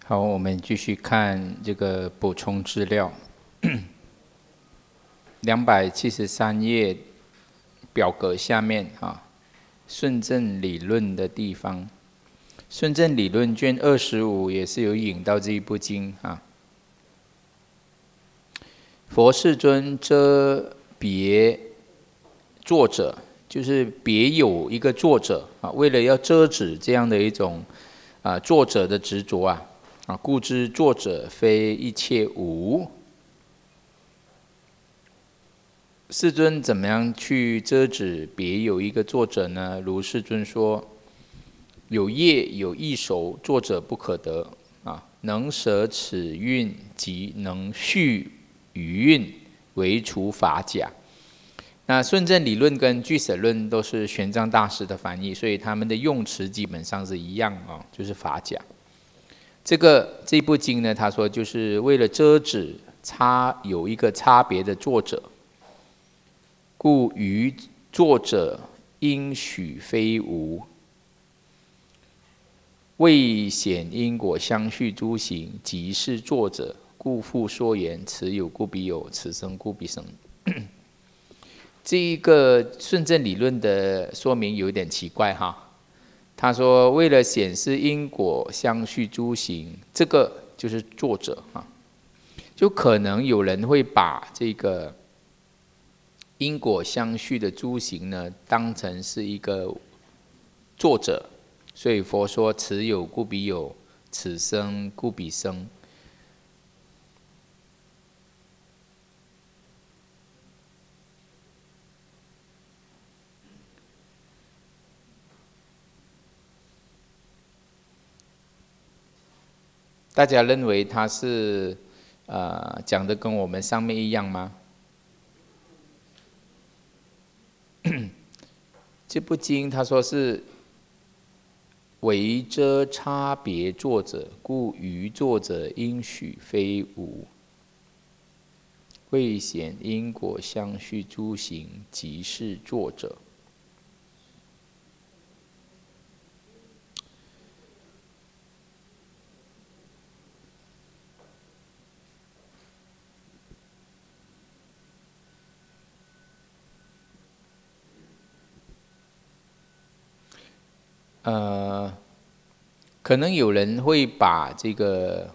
好，我们继续看这个补充资料，273页表格下面顺正理论的地方，顺正理论卷25也是有引到这一部经佛世尊遮别作者，就是别有一个作者为了要遮止这样的一种作者的执着故知作者非一切无。世尊怎么样去遮止别有一个作者呢？如世尊说：有业有异熟，作者不可得能舍此蕴及能续余蕴，唯除法假。那顺正理论跟俱舍论都是玄奘大师的翻译，所以他们的用词基本上是一样就是法假。这部经呢，他说就是为了遮止有一个差别的作者，故于作者应许非无，未显因果相续诸行，即是作者，故复说言：此有故彼有，此生故彼生。这一个顺正理论的说明有点奇怪他说为了显示因果相续诸行，这个就是作者就可能有人会把这个因果相续的诸行呢当成是一个作者，所以佛说此有故彼有，此生故彼生。大家认为他是讲的跟我们上面一样吗？这部经他说是为遮差别作者，故于作者应许非无，未显因果相续诸行，即是作者。可能有人会把这个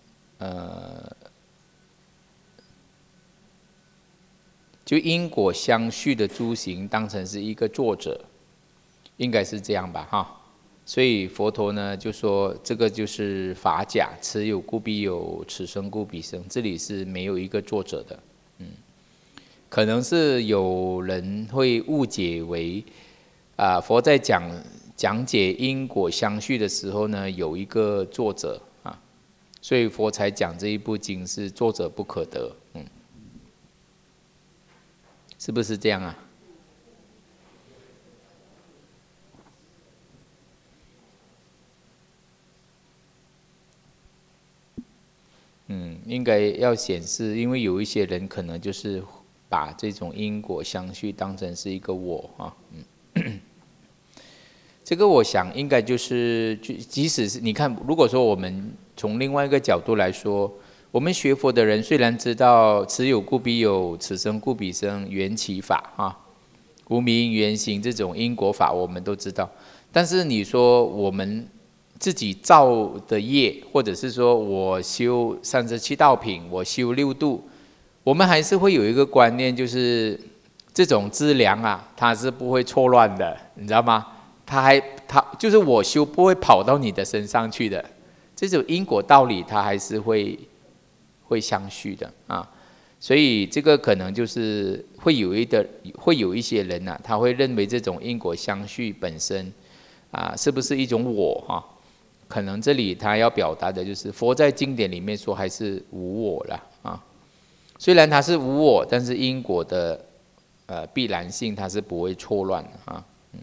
就因果相续的诸行当成是一个作者，应该是这样吧所以佛陀呢就说这个就是法假，此有故彼有，此生故彼生，这里是没有一个作者的。可能是有人会误解为佛在讲解因果相续的时候呢，有一个作者所以佛才讲这一部经是作者不可得，是不是这样应该要显示，因为有一些人可能就是把这种因果相续当成是一个我这个我想应该就是即使是你看，如果说我们从另外一个角度来说，我们学佛的人虽然知道此有故彼有，此生故彼生，缘起法无明缘行这种因果法我们都知道，但是你说我们自己造的业，或者是说我修37道品，我修6度，我们还是会有一个观念，就是这种资粮它是不会错乱的，你知道吗？它就是我修不会跑到你的身上去的，这种因果道理它还是会相续的所以这个可能就是会有一些人他会认为这种因果相续本身是不是一种我可能这里他要表达的就是佛在经典里面说还是无我了虽然它是无我，但是因果的必然性它是不会错乱的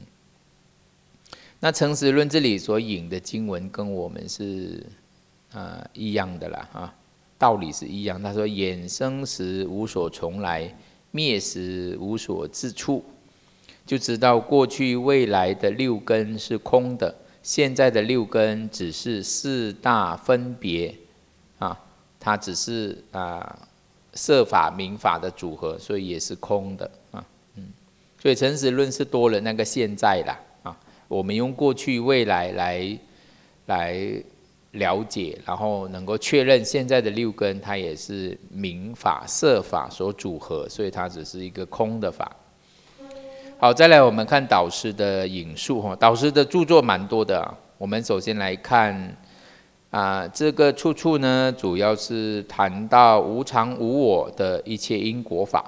那诚实论这里所引的经文跟我们是一样的啦道理是一样。他说衍生时无所从来，灭时无所自处，就知道过去未来的6根是空的， 现在的六根只是四大分别啊，它只是色法名法的组合，所以也是空的啊。所以诚实论是多了那个现在啦啊，我们用过去未来来了解，然后能够确认现在的六根它也是名法色法所组合，所以它只是一个空的法。好，再来我们看导师的引述哈，导师的著作蛮多的啊。我们首先来看这个处呢，主要是谈到无常无我的一切因果法。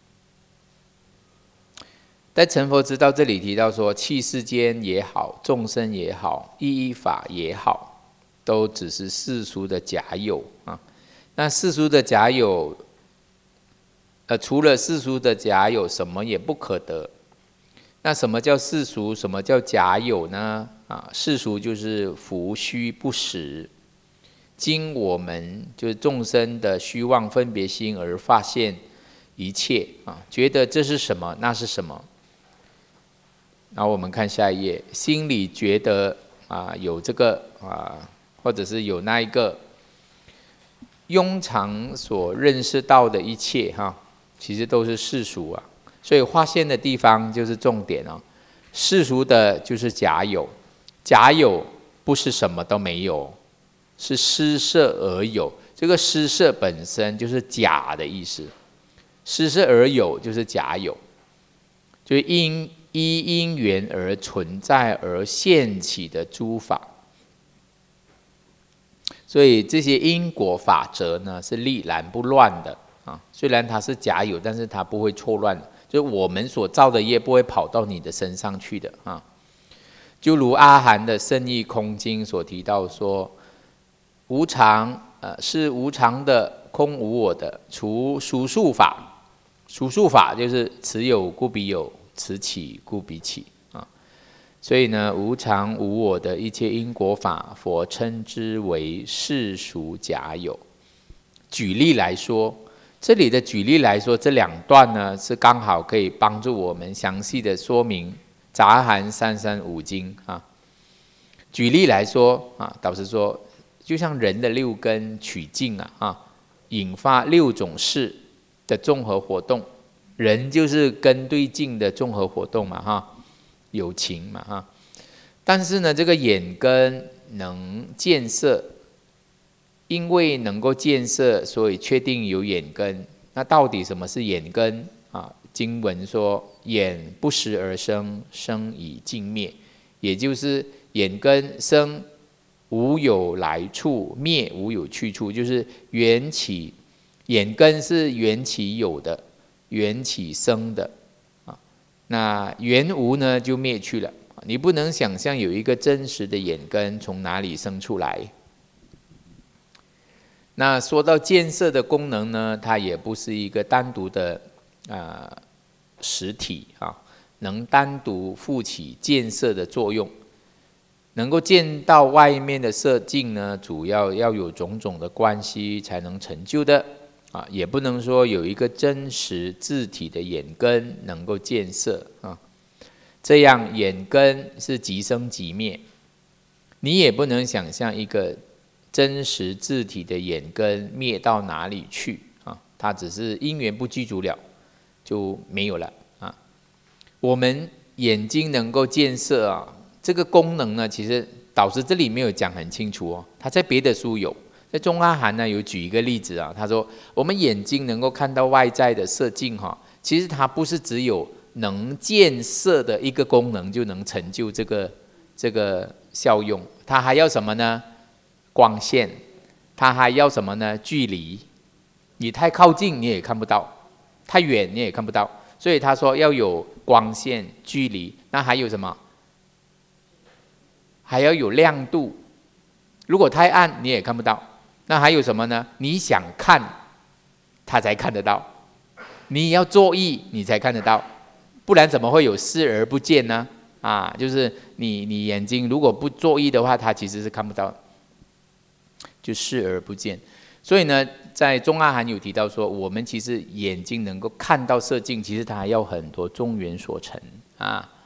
在成佛之道这里提到说，器世间也好，众生也好，意义法也好，都只是世俗的假有啊。那世俗的假有，除了世俗的假有，什么也不可得。那什么叫世俗？什么叫假有呢？世俗就是浮虚不实，经我们就是众生的虚妄分别心而发现一切觉得这是什么，那是什么。然后我们看下一页，心里觉得有这个或者是有那一个，庸常所认识到的一切其实都是世俗啊。所以划线的地方就是重点哦。世俗的就是假有，假有不是什么都没有，是施设而有。这个施设本身就是假的意思，施设而有就是假有，就是依因缘而存在而现起的诸法。所以这些因果法则呢是历然不乱的虽然它是假有，但是它不会错乱。就是我们所造的业不会跑到你的身上去的就如阿含的圣义空经所提到说，无常是无常的，空无我的，除数数法。数数法就是此有故彼有，此起故彼起所以呢，无常无我的一切因果法，佛称之为世俗假有。举例来说，这里的举例来说，这两段呢是刚好可以帮助我们详细的说明杂含335经举例来说导师说，就像人的六根取境引发6种事的综合活动，人就是根对境的综合活动嘛有情嘛但是呢，这个眼根能见色。因为能够见色，所以确定有眼根。那到底什么是眼根经文说，眼不时而生，生以尽灭，也就是眼根生无有来处，灭无有去处，就是缘起。眼根是缘起有的，缘起生的那缘无呢就灭去了。你不能想象有一个真实的眼根从哪里生出来。那说到见色的功能呢，它也不是一个单独的实体能单独负起见色的作用。能够见到外面的色境呢，主要有种种的关系才能成就的也不能说有一个真实自体的眼根能够见色这样眼根是即生即灭。你也不能想象一个真实自体的眼根灭到哪里去它只是因缘不具足了，就没有了我们眼睛能够见色这个功能呢，其实导师这里没有讲很清楚他在别的书有，在中阿含呢有举一个例子他说我们眼睛能够看到外在的色境其实它不是只有能见色的一个功能就能成就这个效用，它还要什么呢？光线。它还要什么呢？距离。你太靠近你也看不到，太远你也看不到，所以他说要有光线、距离。那还有什么？还要有亮度。如果太暗你也看不到。那还有什么呢？你想看它才看得到，你要作意你才看得到，不然怎么会有视而不见呢？就是你眼睛如果不作意的话，它其实是看不到，就视而不见。所以呢，在中阿含有提到说，我们其实眼睛能够看到色境，其实它还要很多众缘所成那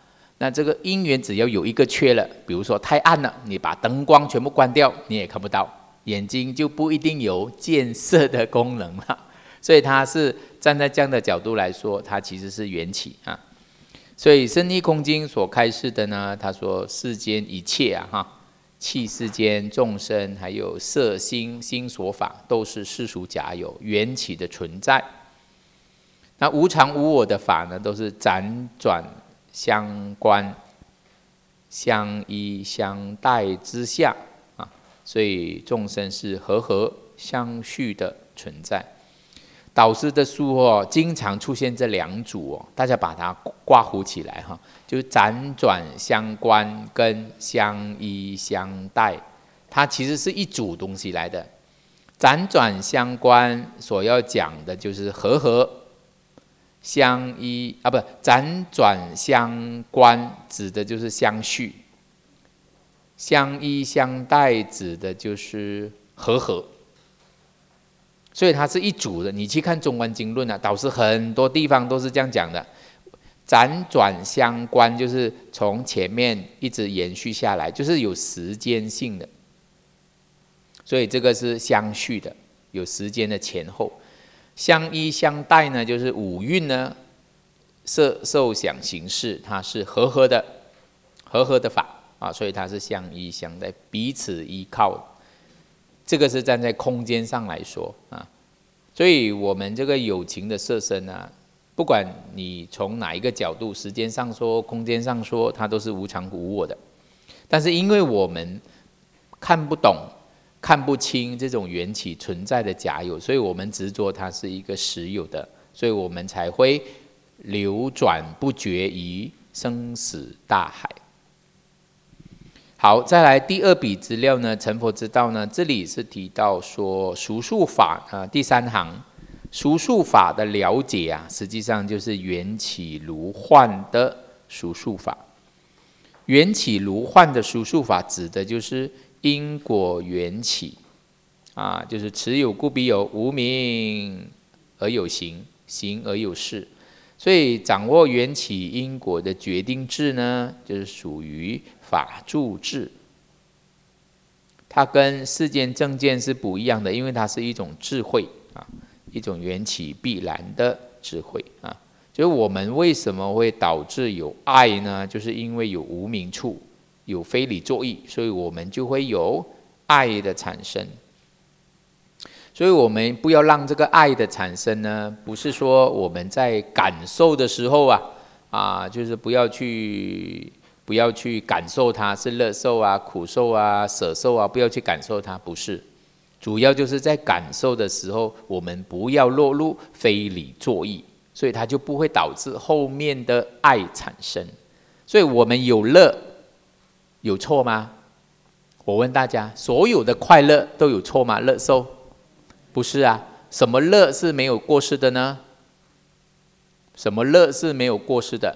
那这个因缘只要有一个缺了，比如说太暗了，你把灯光全部关掉，你也看不到，眼睛就不一定有见色的功能了。所以它是站在这样的角度来说，它其实是缘起啊。所以《圣义空经》所开示的呢，他说世间一切器世间众生，还有色心心所法，都是世俗假有缘起的存在。那无常无我的法呢，都是辗转相关、相依相待之下啊，所以众生是和合相续的存在。导师的书经常出现这两组大家把它挂糊起来就是辗转相关跟相依相待，它其实是一组东西来的。辗转相关所要讲的就是和合相依不，辗转相关指的就是相续，相依相待指的就是和合。所以它是一组的。你去看《中观经论》导师很多地方都是这样讲的。辗转相关就是从前面一直延续下来，就是有时间性的。所以这个是相续的，有时间的前后。相依相待呢，就是五蕴呢，色受想行识，它是和合的法所以它是相依相待，彼此依靠。这个是站在空间上来说所以我们这个有情的色身不管你从哪一个角度，时间上说、空间上说，它都是无常无我的。但是因为我们看不懂、看不清这种缘起存在的假有，所以我们执着它是一个实有的，所以我们才会流转不绝于生死大海。好，再来第二笔资料呢，成佛之道呢，这里是提到说数数法第三行，数数法的了解实际上就是缘起如幻的数数法。缘起如幻的数数法指的就是因果缘起就是此有故彼有，无名而有形，形而有事。所以掌握缘起因果的决定智呢，就是属于法住智。它跟世间正见是不一样的，因为它是一种智慧一种缘起必然的智慧就是我们为什么会导致有爱呢？就是因为有无明处，有非理作意，所以我们就会有爱的产生。所以我们不要让这个爱的产生呢，不是说我们在感受的时候就是不要去感受它是乐受苦受舍受不要去感受它，不是。主要就是在感受的时候，我们不要落入非理作意，所以它就不会导致后面的爱产生。所以我们有乐有错吗？我问大家，所有的快乐都有错吗？乐受不是什么乐是没有过失的呢？什么乐是没有过失的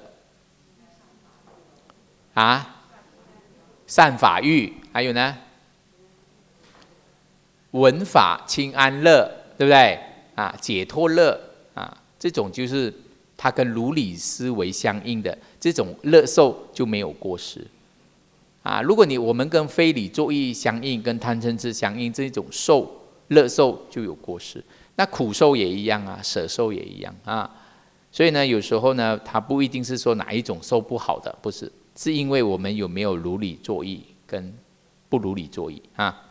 善法欲，还有呢闻法清安乐，对不对解脱乐这种就是它跟如理思维相应的这种乐受就没有过失如果我们跟非理作意相应，跟贪嗔痴相应，这种乐受就有过失。那苦受也一样舍受也一样所以呢，有时候呢，它不一定是说哪一种受不好的，不是，是因为我们有没有如理作意跟不如理作意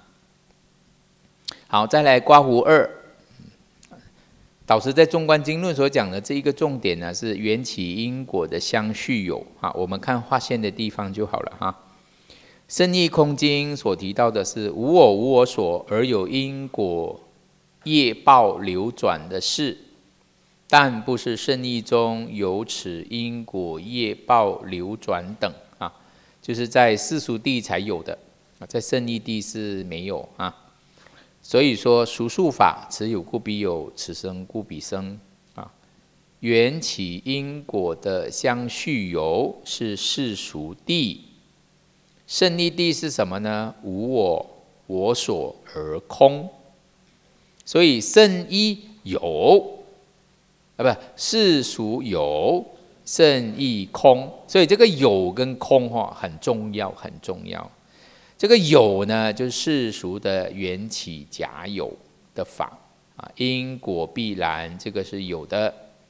好，再来刮胡2，导师在《中观经论》所讲的这一个重点呢，是缘起因果的相续有我们看划线的地方就好了圣义空经所提到的是无我无我所，而有因果业报流转的事，但不是圣义中有此因果业报流转等就是在世俗谛才有的在圣义谛是没有所以说数数法，此有故彼有，此生故彼生缘起因果的相续有是世俗谛。圣义谛是什么呢？无我我所而空。所以圣义有世俗有， 甚亦空。所以这个有跟空很重要，很重要。这个有呢，就是世俗的缘起假有的法啊，因果必然，这个是有的。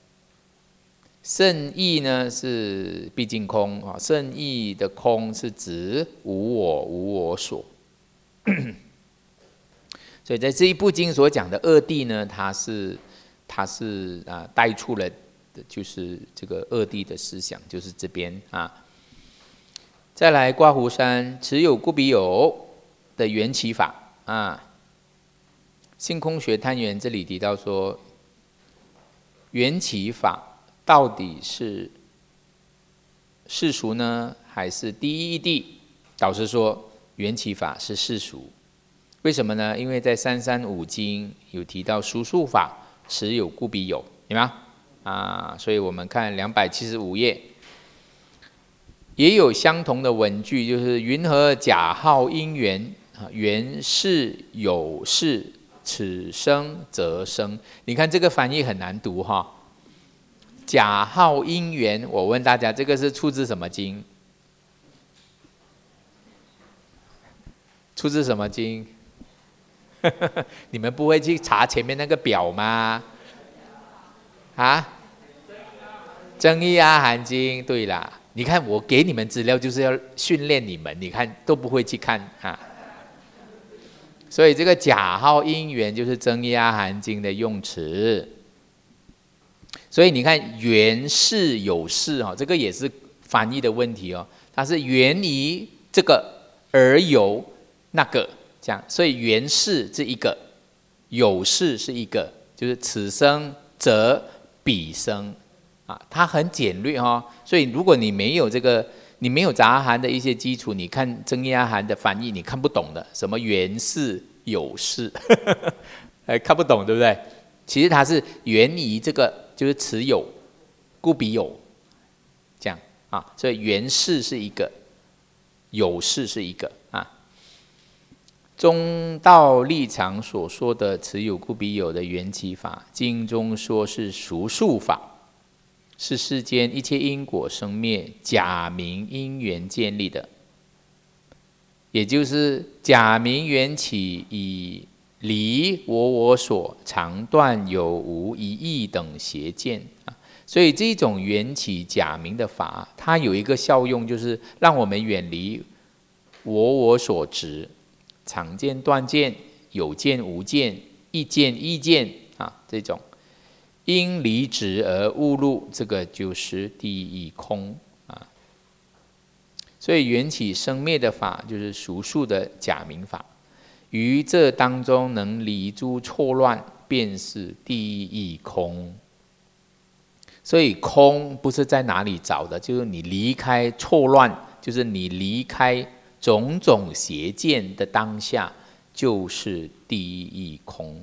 甚亦呢是毕竟空啊，甚亦的空是指无我无我所。所以在这一部经所讲的二谛呢，它是带出了就是这个二谛的思想，就是这边啊。再来刮胡山持有故彼有的缘起法啊，性空学探源这里提到说，缘起法到底是世俗呢，还是第一义谛？导师说，缘起法是世俗。为什么呢？因为在335经有提到殊数法持有故彼有，有吗？啊，所以我们看275页，也有相同的文句，就是云何假号因缘，缘是有是，此生则生。你看这个翻译很难读哈。假号因缘，我问大家，这个是出自什么经？出自什么经？你们不会去查前面那个表吗？啊？增益阿含经，对啦。你看我给你们资料就是要训练你们，你看都不会去看啊。所以这个假号因缘就是增益阿含经的用词。所以你看缘是有是这个也是翻译的问题它是源于这个而有那个。这样，所以缘是这一个，有是是一个，就是此生则彼生啊，它很简略所以如果你没有这个，你没有杂含的一些基础，你看增益阿含的翻译，你看不懂的，什么缘是有是，看不懂，对不对？其实它是源于这个，就是此有故彼有，这样啊，所以缘是是一个，有是是一个啊。中道立场所说的持有故彼有的缘起法，经中说是俗数法，是世间一切因果生灭假名因缘建立的，也就是假名缘起以离我所常断有无一义等邪见所以这种缘起假名的法，它有一个效用，就是让我们远离我所执。常见断见，有见无见，意见意见这种因离执而误入，这个就是第一空所以缘起生灭的法就是俗数的假名法，于这当中能离诸错乱，便是第一空。所以空不是在哪里找的，就是你离开错乱，就是你离开种种邪见的当下，就是第一空。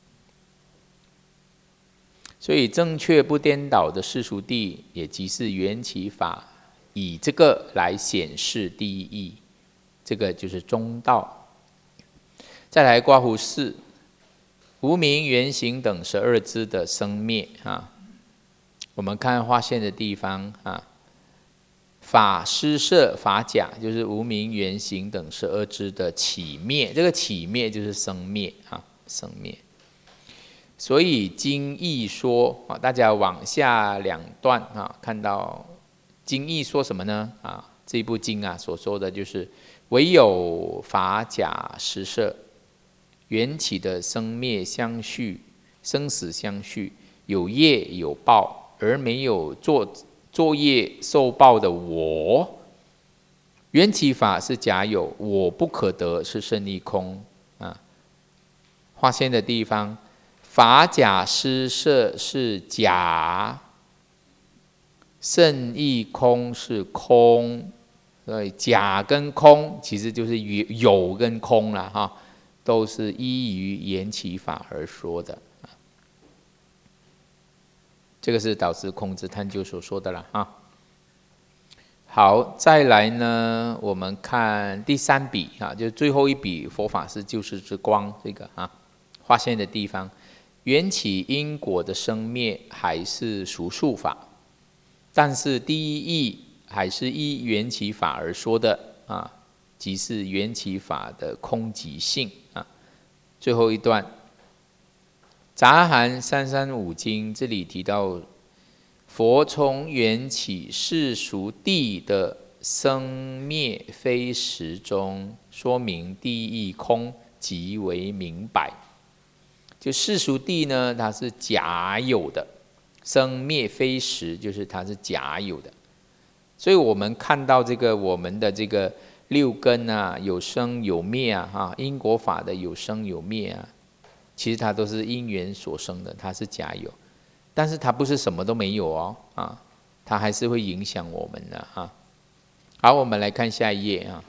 所以正确不颠倒的世俗谛，也即是缘起法，以这个来显示第一义，这个就是中道。再来刮胡四，无明缘行等12支的生灭我们看划线的地方法施设法假，就是无明缘行等12支的起灭，这个起灭就是生灭生灭。所以经义说大家往下2段看到经义说什么呢这一部经所说的就是唯有法假施设，缘起的生灭相续，生死相续，有业有报，而没有作业受报的我。缘起法是假有，我不可得是胜义空划线的地方，法假施设是假，胜义空是空。所以假跟空其实就是有跟空啦都是依于缘起法而说的这个是导师空之探究所说的啦好，再来呢，我们看第3笔就最后一笔佛法是救世之光这个划线的地方，缘起因果的生灭还是俗数法， 但是第一义还是依缘起法而说的啊，即是缘起法的空即性啊。最后一段，杂含335经这里提到，佛从缘起世俗谛的生灭非实中，说明谛义空极为明白。就世俗谛呢，它是假有的，生灭非实，就是它是假有的。所以我们看到这个我们的这个六根啊，有生有灭啊，因果法的有生有灭啊，其实它都是因缘所生的，它是假有，但是它不是什么都没有哦啊，它还是会影响我们的啊。好，我们来看下一页啊。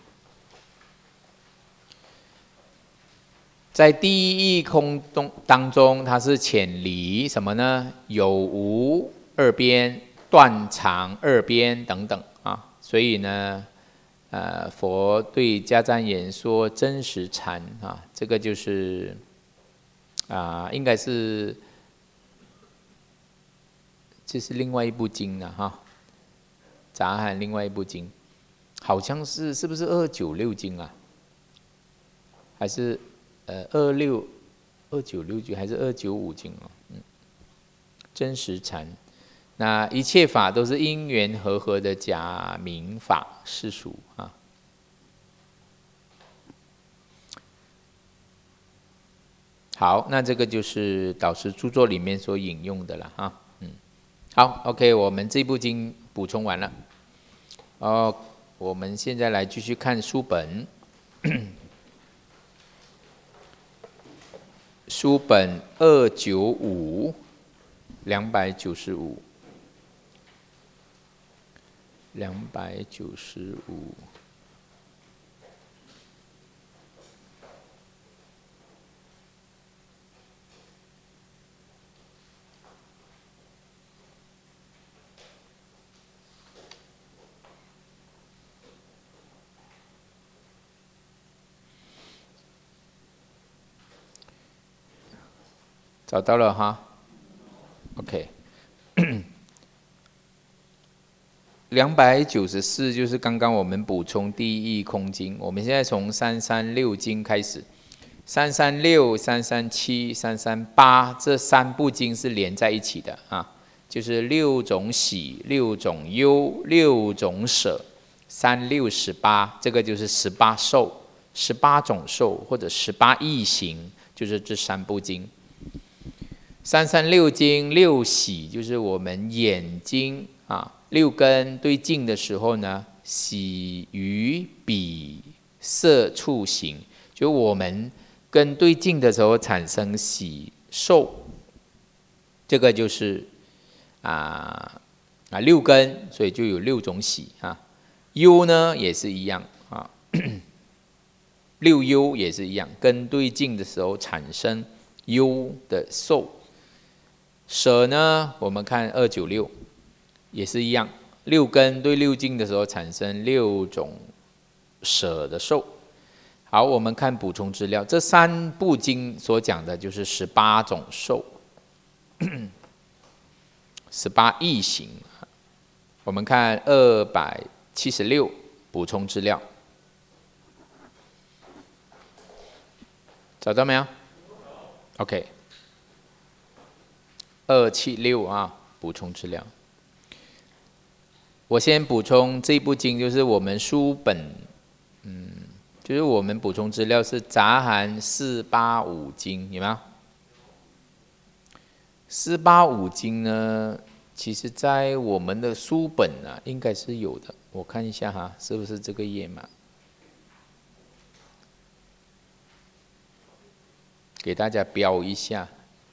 在第一义空当中，它是潜离什么呢？有无二边、断常二边等等啊。所以呢，佛对迦旃延说真实禅啊，这个就是应该是这是另外一部经了哈，杂含另外一部经，好像是不是296经啊？还是296经还是295经啊？真实禅，那一切法都是因缘和合的假名法世俗啊。好，那这个就是导师著作里面所引用的了哈。好 ，OK， 我们这部经补充完了。我们现在来继续看书本。书本295，找到了哈 ，OK， 294就是刚刚我们补充第一义空经，我们现在从336经开始，336、337、338这3部经是连在一起的啊，就是6种喜、6种忧、6种舍，36、18，这个就是18受，18种受或者18义行，就是这3部经。336经6喜，就是我们眼睛六根对境的时候呢，喜于彼色触行，就我们跟对境的时候产生喜受，这个就是六根，所以就有6种喜啊。忧呢也是一样啊，6忧也是一样，跟对境的时候产生忧的受。舍呢，我们看296也是一样，6根对6境的时候产生6种舍的受。好，我们看补充资料，这3部经所讲的就是18种受，18义行。我们看276补充资料，找到没有 ？OK。276补充资料。我先补充这部经，就是我们书本，就是我们补充资料是杂含485经，有没有？485经呢，其实在我们的书本应该是有的，我看一下哈，是不是这个页码？给大家标一下。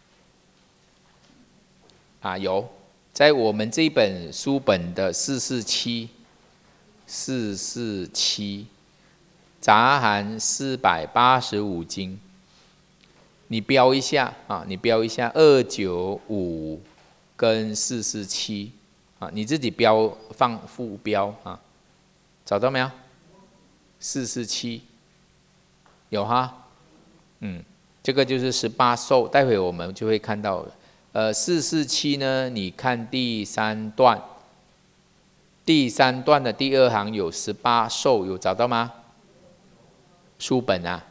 有，在我们这本书本的447杂含485经，你标一下你标一下295跟447你自己标放副标找到没有？447有哈，这个就是18受，待会我们就会看到了。447呢，你看第3段第3段的第2行有18兽，有找到吗？书本啊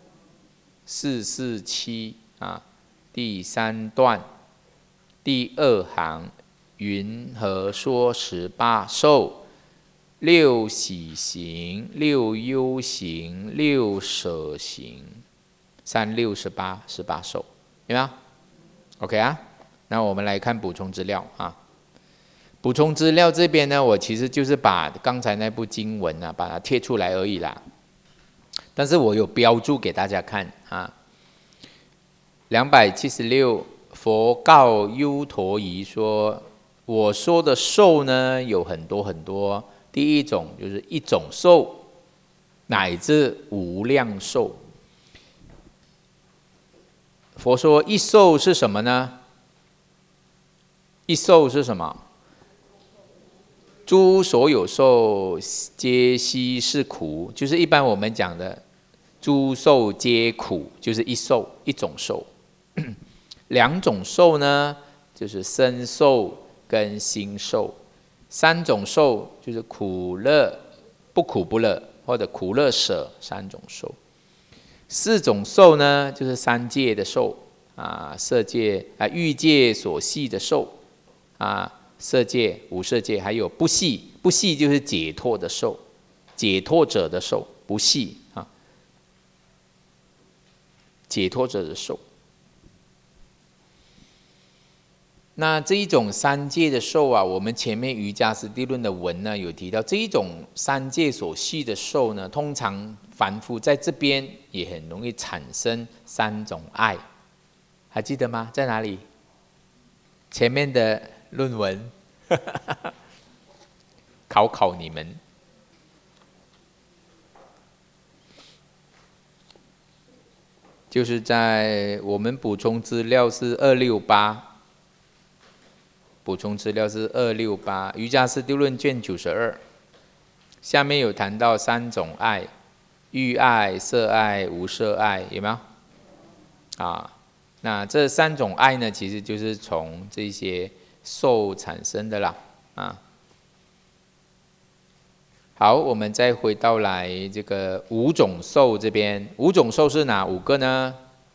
，447啊，第3段第2行，云何说18兽？6喜行，6忧行，6舍行，3、6、18兽，有没有 ？OK 啊，那我们来看补充资料啊。补充资料这边呢，我其实就是把刚才那部经文啊，把它贴出来而已啦。但是我有标注给大家看啊。276，佛告优陀夷说：“我说的兽呢，有很多很多。第一种就是一种兽，乃至无量兽。佛说一兽是什么呢？一兽是什么？诸所有兽皆悉是苦，就是一般我们讲的诸兽皆苦，就是一兽，一种兽。2种兽呢，就是身兽跟心兽。3种兽就是苦乐不苦不乐，或者苦乐舍3种兽。4种兽呢，就是3界的兽啊，色界啊，欲界所系的兽啊。色界、无色界，还有不系，不系就是解脱的兽，解脱者的兽，不系啊，解脱者的兽。那这一种3界的兽啊，我们前面瑜伽师地论的文呢有提到，这一种3界所系的兽呢，通常凡夫在这边也很容易产生3种爱，还记得吗？在哪里？前面的论文考你们，就是在我们补充资料是268，补充资料是268，瑜伽师地论卷92，下面有谈到3种爱：欲爱、色爱、无色爱，有没有？啊，那这3种爱呢，其实就是从这些兽产生的啦，啊。好，我们再回到来这个5种兽这边，5种兽是哪5个呢？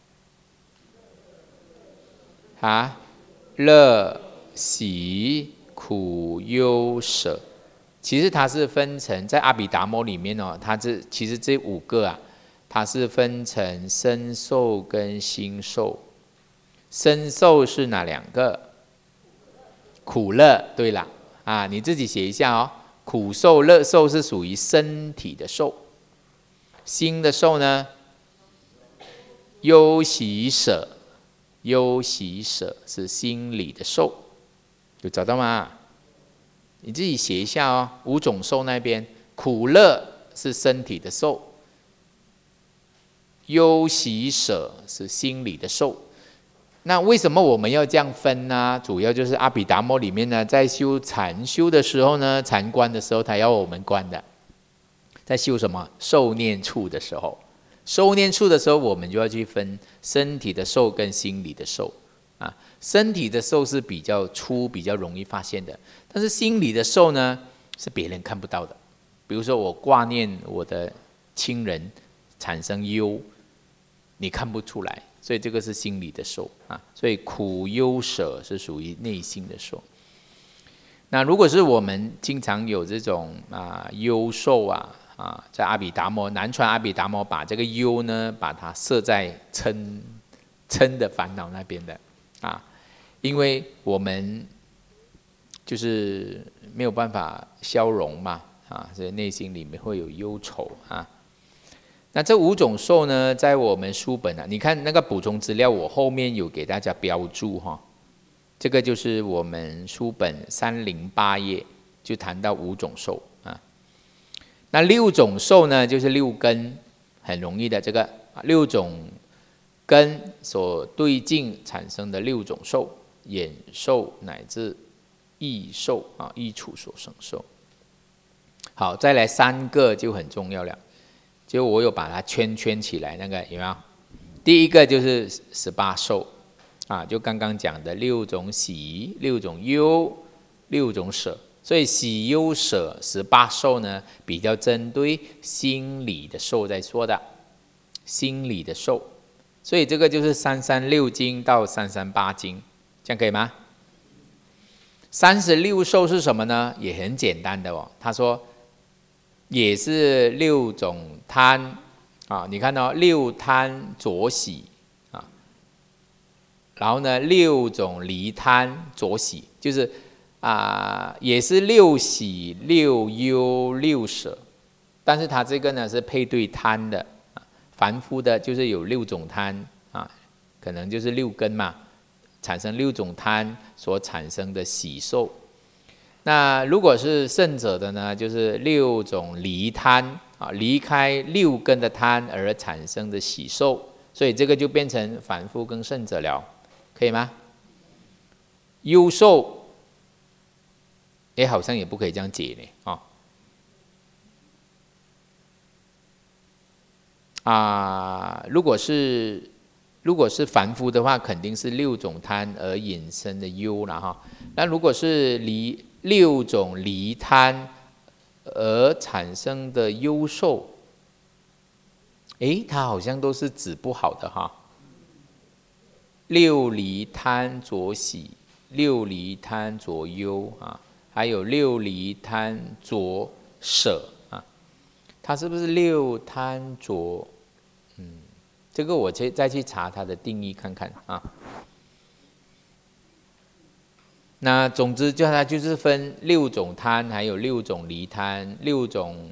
啊，乐、喜、苦、忧、舍。其实它是分成在阿毗达摩里面哦，其实这5个啊，它是分成身受跟心受。身受是哪2个？苦乐，对了啊，你自己写一下哦。苦受、乐受是属于身体的受，心的受呢？忧喜舍，忧喜舍是心理的受，有找到吗？你自己写一下哦。5种受那边，苦乐是身体的受，忧喜舍是心理的受。那为什么我们要这样分呢？主要就是阿毗达摩里面呢，在修禅修的时候呢，禅观的时候，他要我们观的，在修什么？受念处的时候，受念处的时候，我们就要去分身体的受跟心理的受啊。身体的受是比较粗，比较容易发现的，但是心理的受呢，是别人看不到的。比如说我挂念我的亲人，产生忧，你看不出来。所以这个是心理的受啊，所以苦忧舍是属于内心的受。那如果是我们经常有这种忧受在阿毗达摩南传阿毗达摩把这个忧呢，把它设在嗔的烦恼那边的啊，因为我们就是没有办法消融嘛啊，所以内心里面会有忧愁啊。那这5种受呢，在我们书本你看那个补充资料，我后面有给大家标注哈。这个就是我们书本308页就谈到5种受啊。那6种受呢，就是6根，很容易的这个6种根所对境产生的6种受，眼受乃至意受啊，意处所生受。好，再来3个就很重要了。就我有把它圈起来，那个有没有？第一个就是18受啊，就刚刚讲的6种喜、6种忧、6种舍所以喜忧舍18受呢，比较针对心理的受在说的，心理的受。所以这个就是336经到338经，这样可以吗？36受是什么呢？也很简单的哦。他说也是6种贪啊，你看到6贪着喜啊，然后呢6种离贪着喜，就是也是6喜6忧6舍，但是它这个呢是配对贪的。凡夫的就是有6种贪啊，可能就是6根嘛，产生6种贪所产生的喜受。那如果是圣者的呢，就是6种离贪啊，离开6根的贪而产生的喜受，所以这个就变成凡夫跟圣者了，可以吗？忧受，好像也不可以这样解呢如果是凡夫的话，肯定是6种贪而引生的忧了哈。那如果是6种离贪而产生的忧受，它好像都是指不好的哈。6离贪着喜，6离贪着忧啊，还有6离贪着舍啊，它是不是6贪着？这个我再去查它的定义看看啊。那总之它就是分6种贪，还有6种离贪，6种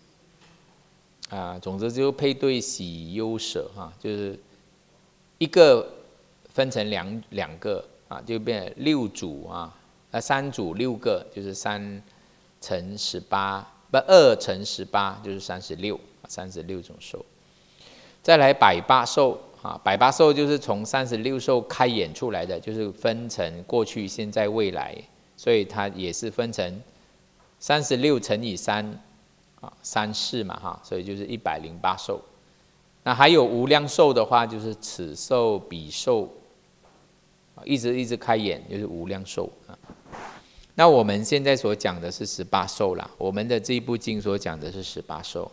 总之就配对喜忧舍就是一个分成两个就变成6组3组6个就是3乘18，不2乘18就是36种受。再来180受180受就是从36受开演出来的，就是分成过去、现在、未来，所以它也是分成36乘以334嘛所以就是108受。那还有无量寿的话，就是此寿彼寿一直开演，就是无量寿那我们现在所讲的是18寿啦，我们的这一部经所讲的是18寿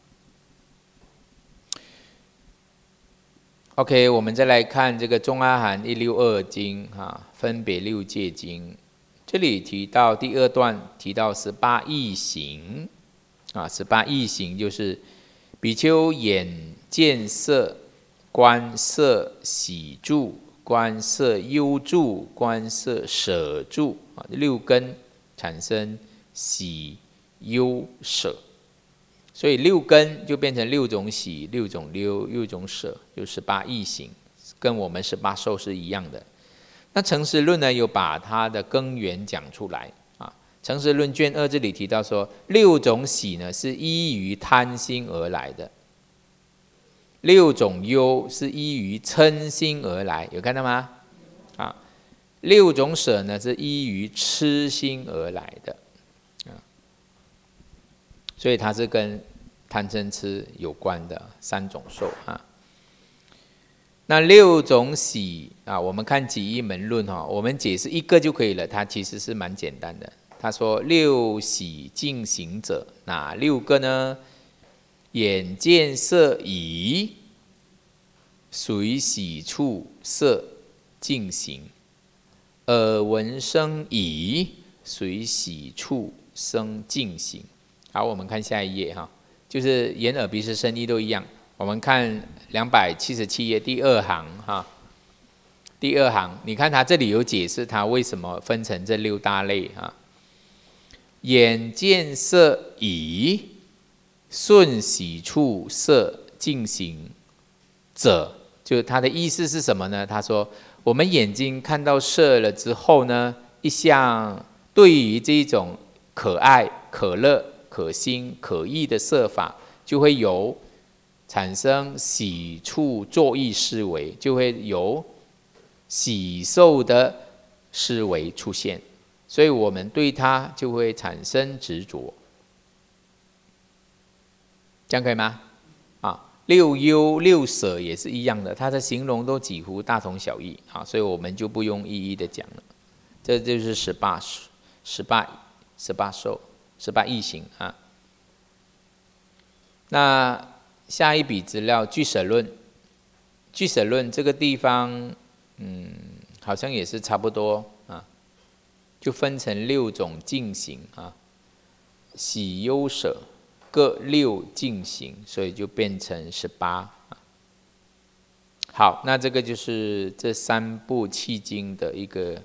OK， 我们再来看这个中阿含162经分别6界经。这里提到第2段提到18异行18异行就是比丘眼见色、观色喜住、观色忧住、观色舍住6根产生喜忧舍。所以6根就变成6种喜、6种忧、6种舍，就18异行，跟我们18受是一样的。那成实论呢，有把它的根源讲出来成实论卷2这里提到说，6种喜呢是依于贪心而来的，6种忧是依于嗔心而来，有看到吗？6种舍呢是依于痴心而来的所以它是跟贪嗔痴有关的3种受那6种喜我们看几义门论我们解释一个就可以了，它其实是蛮简单的。他说6喜净行者哪6个呢？眼见色已，随喜处色净行；耳闻声已，随喜处生净行。好，我们看下一页就是眼耳鼻舌身意都一样。我们看277页第2行第2行，你看它这里有解释它为什么分成这6大类眼见色已，顺喜处色净行者，就它的意思是什么呢？他说我们眼睛看到色了之后呢，一向对于这种可爱、可乐、可欣、可意的色法，就会有产生喜处作意思维，就会有喜受的思维出现，所以我们对它就会产生执着，这样可以吗？6忧6舍也是一样的，它的形容都几乎大同小异所以我们就不用一一的讲了。这就是18 18受，18异行啊。那下一笔资料，俱舍论。俱舍论这个地方，好像也是差不多啊，就分成6种境行啊，喜忧舍各6境行，所以就变成18。好，那这个就是这3部契经的一个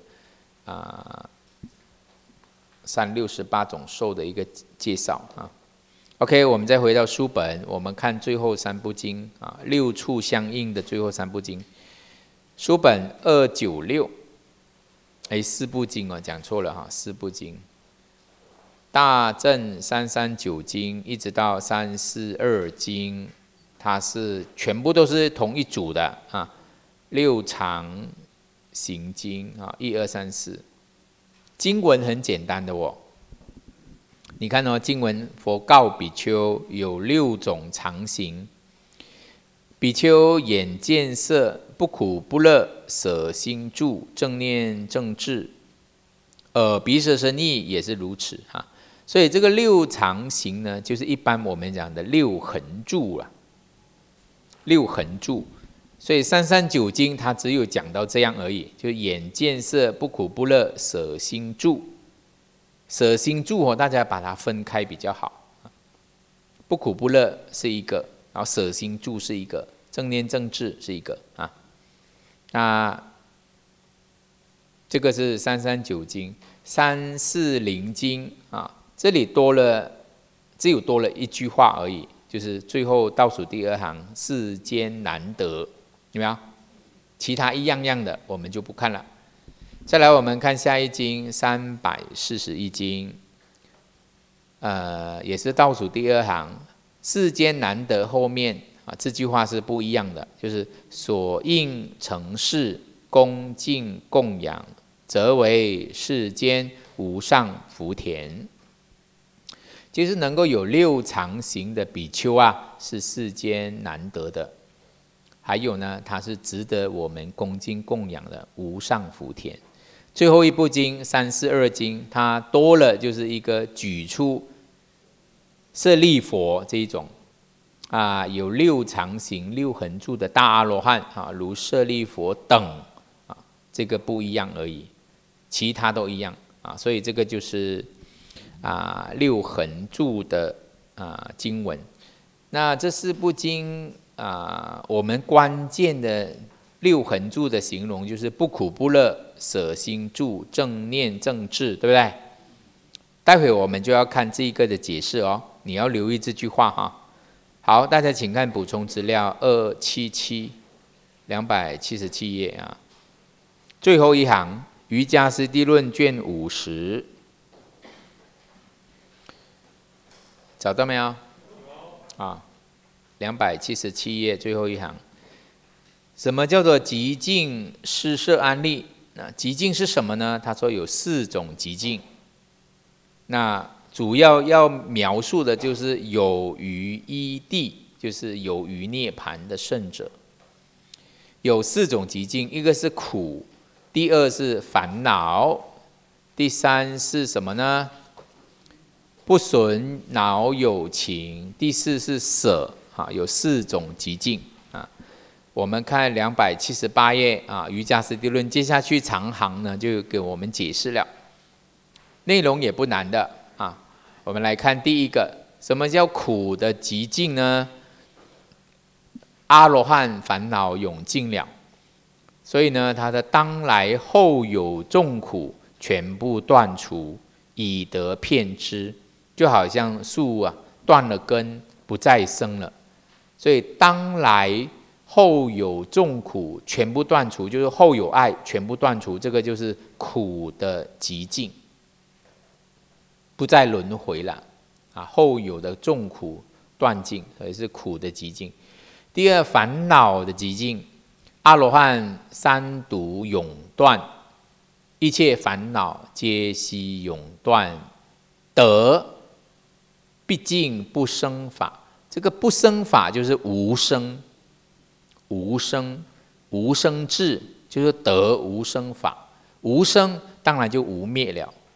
368种受的一个介绍啊。OK， 我们再回到书本，我们看最后3部经啊，6处相应的最后3部经。书本296，哎，4部经哦，讲错了哈，4部经。大正339经一直到342经，它是全部都是同一组的啊。6常行经啊，1、2、3、4，经文很简单的哦。你看哦，经文佛告比丘有6种常行。比丘眼见色不苦不乐，舍心住，正念正智，耳鼻舌身意也是如此哈。所以这个6常行呢，就是一般我们讲的6恒住啦，6恒住。所以339经它只有讲到这样而已，就眼见色不苦不乐，舍心住。舍心住哦，大家把它分开比较好。不苦不乐是一个，然后舍心住是一个，正念正智是一个啊。那这个是339经。340经啊，这里只有多了一句话而已，就是最后倒数第2行，世间难得，有没有？其他一样样的我们就不看了。再来，我们看下一经341经，也是倒数第2行，世间难得后面啊，这句话是不一样的，就是所应成事，恭敬供养，则为世间无上福田。就是能够有6常行的比丘啊，是世间难得的。还有呢，它是值得我们恭敬供养的无上福田。最后一部经342经，它多了就是一个举出舍利佛这一种啊，有6常行、6恒住的大阿罗汉啊，如舍利佛等啊，这个不一样而已，其他都一样啊。所以这个就是6恒住的经文。那这4部经我们关键的6恒住的形容就是不苦不乐，舍心住，正念正智，对不对？待会我们就要看这一个的解释哦，你要留意这句话哈。好，大家请看补充资料277 277页啊，最后一行，瑜伽师地论卷50，找到没有？啊，277页最后一行。什么叫做极静施设安立？那极静是什么呢？他说有4种极静。那主要描述的就是有余依地，就是有余涅盘的圣者。有4种极静，一个是苦，第2是烦恼，第3是什么呢？不损恼有情，第4是舍啊，有4种极静啊。我们看278页啊，瑜伽师地论，接下去长行呢就给我们解释了，内容也不难的啊。我们来看第一个，什么叫苦的极静呢？阿罗汉烦恼永尽了，所以呢，他的当来后有众苦全部断除，以得片枝，就好像树啊断了根不再生了，所以当来后有众苦全部断除，就是后有爱全部断除，这个就是苦的极静，不再轮回了啊。后有的众苦断尽，所以是苦的极静。第2，烦恼的极静，阿罗汉三毒永断，一切烦恼皆悉永断，得毕竟不生法。这个不生法就是无生。无生，无生智就是得无生法，无生当然就无灭了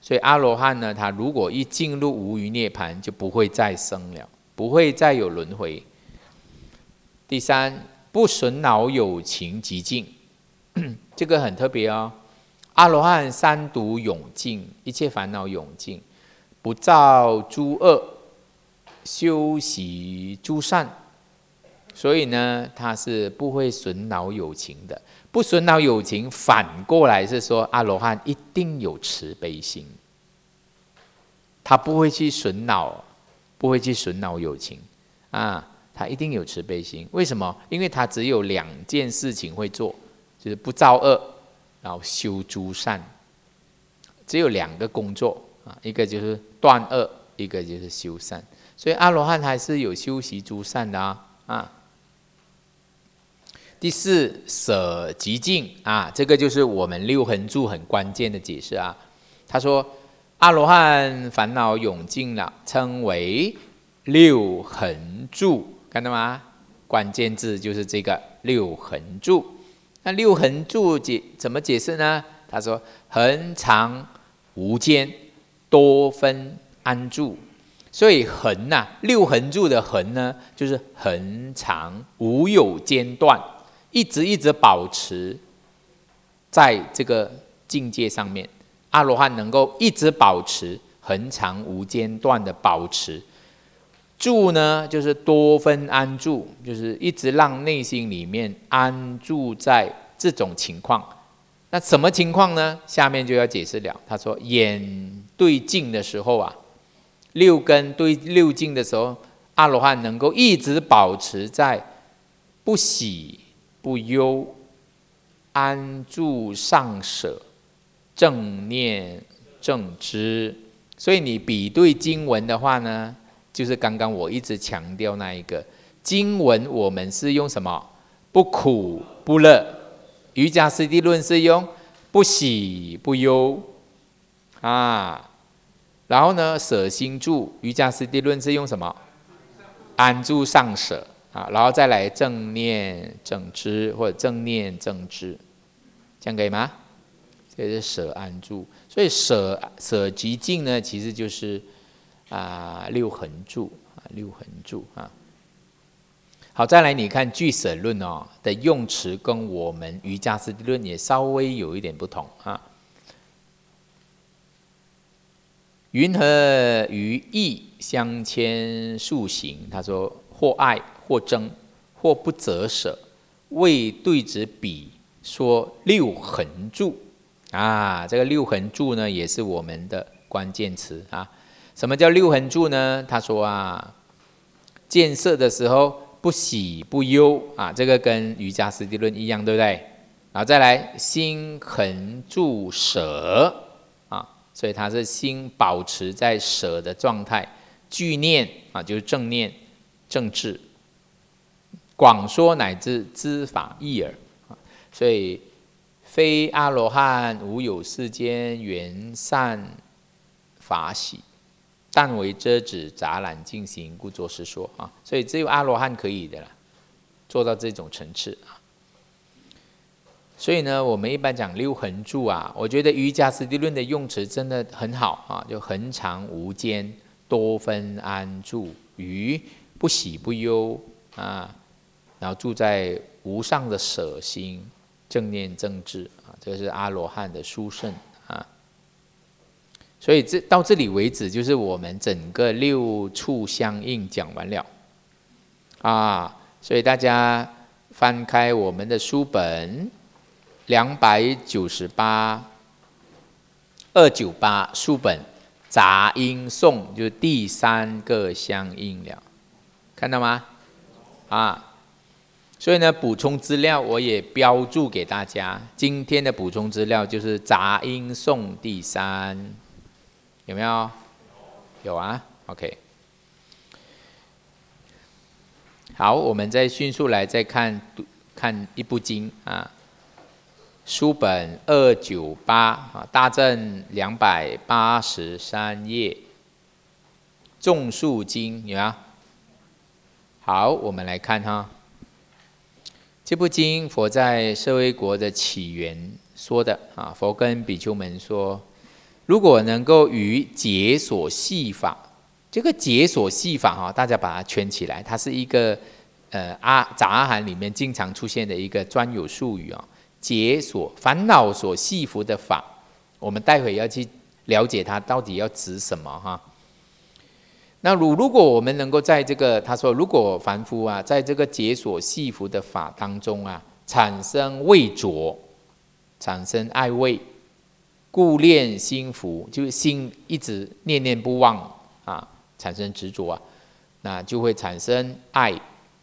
所以阿罗汉呢，他如果一进入无余涅盘，就不会再生了，不会再有轮回。第三，不损恼有情极尽，这个很特别哦。阿罗汉三毒永尽，一切烦恼永尽，不造诸恶，修习诸善，所以呢，他是不会损恼有情的。不损恼有情，反过来是说，阿罗汉一定有慈悲心，他不会去损恼，不会去损恼有情啊，他一定有慈悲心。为什么？因为他只有2件事情会做，就是不造恶，然后修诸善，只有2个工作啊，一个就是断恶，一个就是修善。所以阿罗汉还是有修习诸善的啊。第四，舍极尽啊，这个就是我们六恒住很关键的解释啊。他说，阿罗汉烦恼永尽了，称为六恒住，看到吗？关键字就是这个六恒住。那六恒住怎么解释呢？他说，恒常无间，多分安住。所以恒呐，六恒住的恒呢，就是恒常无有间断。一直保持在这个境界上面，阿罗汉能够一直保持恒常无间断的保持。住呢，就是多分安住，就是一直让内心里面安住在这种情况。那什么情况呢？下面就要解释了。他说，眼对境的时候啊，6根对6境的时候，阿罗汉能够一直保持在不喜不忧，安住上舍，正念正知。所以你比对经文的话呢，就是刚刚我一直强调那一个经文，我们是用什么？不苦不乐。瑜伽师地论是用不喜不忧啊。然后呢，舍心住，瑜伽师地论是用什么？安住上舍。啊，然后再来正念正知，或者正念正知，这样可以吗？这是舍安住。所以舍极尽呢，其实就是六恒住啊，六恒住啊。好，再来你看俱舍论哦的用词，跟我们瑜伽师地论也稍微有一点不同啊。云何于义相牵数行？他说，或爱或争，或不择舍，为对子比说六恒住啊。这个六恒住呢，也是我们的关键词啊。什么叫六恒住呢？他说啊，见色的时候不喜不忧啊，这个跟瑜伽师地论一样，对不对？然后再来心恒住舍啊，所以他是心保持在舍的状态，具念啊，就是正念正智。广说乃至知法义耳，所以非阿罗汉无有世间缘善法喜，但为遮止杂染进行，故作是说啊。所以只有阿罗汉可以的啦，做到这种层次啊。所以呢，我们一般讲六恒住啊，我觉得瑜伽师地论的用词真的很好啊，就恒常无间，多分安住，于不喜不忧啊。然后住在无上的舍心，正念正智啊，这是阿罗汉的殊胜啊。所以到这里为止，就是我们整个六处相应讲完了啊。所以大家翻开我们的书本298书本杂音颂，就是第3个相应了，看到吗？啊。所以呢，补充资料我也标注给大家。今天的补充资料就是杂音颂第3，有没有？有啊 ，OK。好，我们再迅速来再看一部经啊，书本298啊，大正283页，种树经有没有？好，我们来看哈。这部经佛在舍卫国的起源说的啊，佛跟比丘们说： 如果能够于解所系法，这个解所系法哈，大家把它圈起来，它是一个杂阿含里面经常出现的一个专有术语啊。解所烦恼所系缚的法，我们待会要去了解它到底要指什么哈。那如果我们能够在这个他说，如果凡夫啊，在这个解所系缚的法当中啊，产生畏着，产生爱畏，故念心浮，就是心一直念念不忘啊，产生执着啊，那就会产生爱。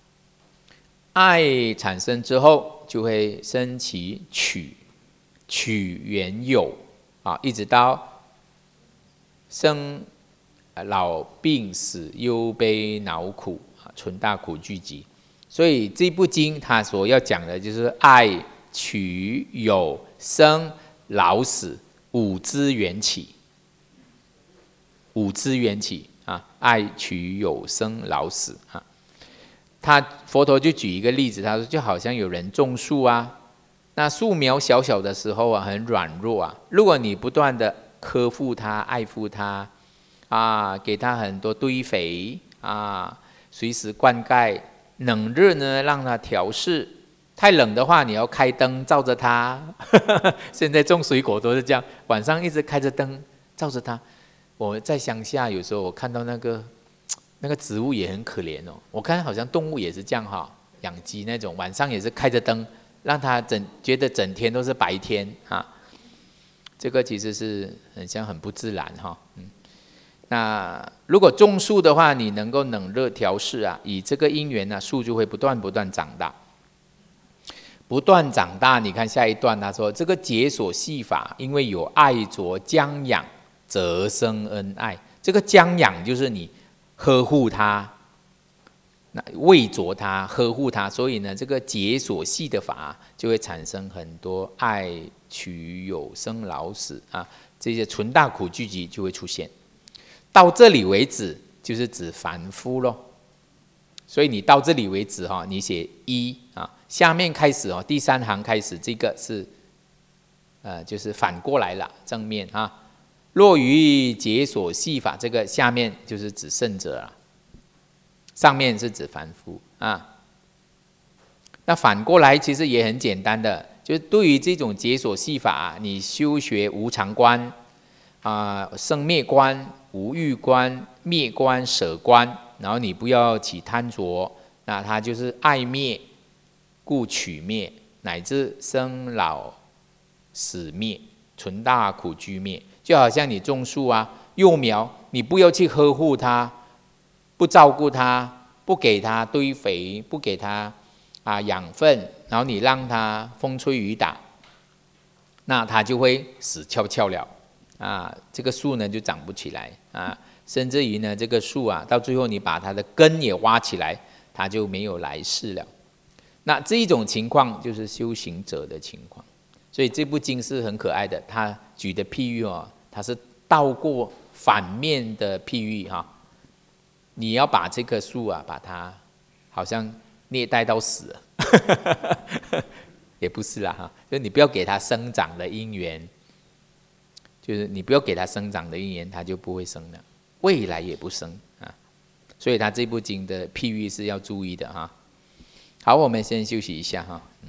爱产生之后，就会生起取缘有啊，一直到生老病死忧悲恼苦啊，存大苦聚集。所以这部经它所要讲的就是爱取有生老死五支缘起，五支缘起啊，爱取有生老死啊。佛陀就举一个例子，他说就好像有人种树啊，那树苗小小的时候啊，很软弱啊，如果你不断的呵护它、爱护它啊，给它很多堆肥啊，随时灌溉，冷热呢让它调试，太冷的话你要开灯照着它。现在种水果都是这样，晚上一直开着灯照着它。我在乡下有时候我看到那个植物也很可怜哦，我看好像动物也是这样哈，养鸡那种晚上也是开着灯，让它觉得整天都是白天啊。这个其实是很不自然哈。那如果种树的话，你能够冷热调试啊，以这个因缘呢，树就会不断长大，不断长大。你看下一段他说，这个解所系法，因为有爱着将养，则生恩爱。这个将养就是你呵护它，畏着它，呵护它，所以呢，这个解所系的法就会产生很多爱取有生老死啊，这些存大苦聚集就会出现。到这里为止，就是指凡夫咯。所以你到这里为止哈，你写一啊，下面开始哦，第三行开始，这个是就是反过来了，正面啊。若于解所系法，这个下面就是指圣者了，上面是指凡夫啊。那反过来其实也很简单的，就是对于这种解所系法，你修学无常观啊、生灭观、无欲观、灭观、舍观，然后你不要起贪着，那它就是爱灭，故取灭，乃至生老死灭，存大苦聚灭。就好像你种树啊，幼苗，你不要去呵护它，不照顾它，不给它堆肥，不给它养分，然后你让它风吹雨打，那它就会死翘翘了啊，这个树呢就长不起来啊，甚至于呢这个树啊，到最后你把它的根也挖起来，它就没有来世了。那这一种情况就是修行者的情况，所以这部经是很可爱的，它举的譬喻哦，它是倒过反面的譬喻哈。你要把这棵树啊，把它好像虐待到死了，也不是啦哈，就是你不要给它生长的因缘，就是你不要给它生长的因缘，它就不会生了，未来也不生啊。所以它这部经的譬喻是要注意的哈。好，我们先休息一下哈。